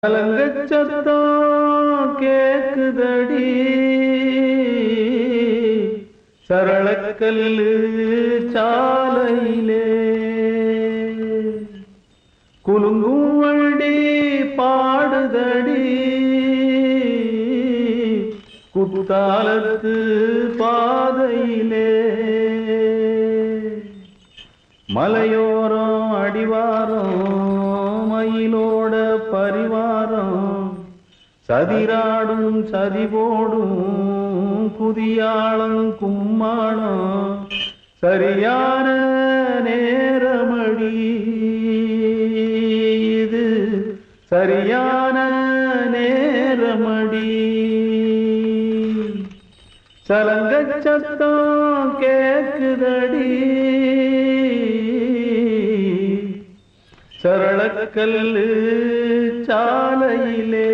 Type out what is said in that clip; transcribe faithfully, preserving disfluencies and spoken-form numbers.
கலங்கச் சத்தம் கேக்குதடி சரளக்கல்லு சாலையிலே குலுங்கும் வண்டி பாடுதடி குத்தாலத்து பாதையிலே மலையோரம் அடிவாரம் மயிலோட பரிவாரம் சதிராடும் சதிபோடும் குதியாளம் கும்மாளம் சரியான நேரமடி இது சரியான நேரமடி சலங்கச் சத்தம் கேக்குதடி சரளக்கல்லு சாலையிலே